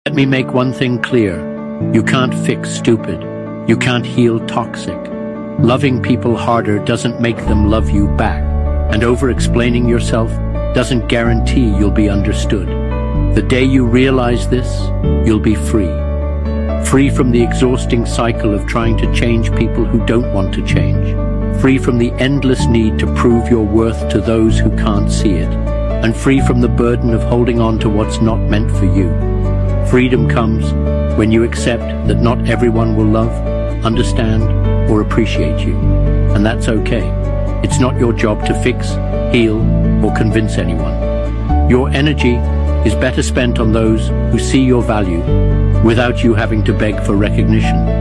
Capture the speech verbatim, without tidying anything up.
Let me make one thing clear. You can't fix stupid. You can't heal toxic. Loving people harder doesn't make them love you back. And over-explaining yourself doesn't guarantee you'll be understood. The day you realize this, you'll be free. Free from the exhausting cycle of trying to change people who don't want to change. Free from the endless need to prove your worth to those who can't see it. And free from the burden of holding on to what's not meant for you. Freedom comes when you accept that not everyone will love, understand, or appreciate you. And that's okay. It's not your job to fix, heal, or convince anyone. Your energy is better spent on those who see your value without you having to beg for recognition.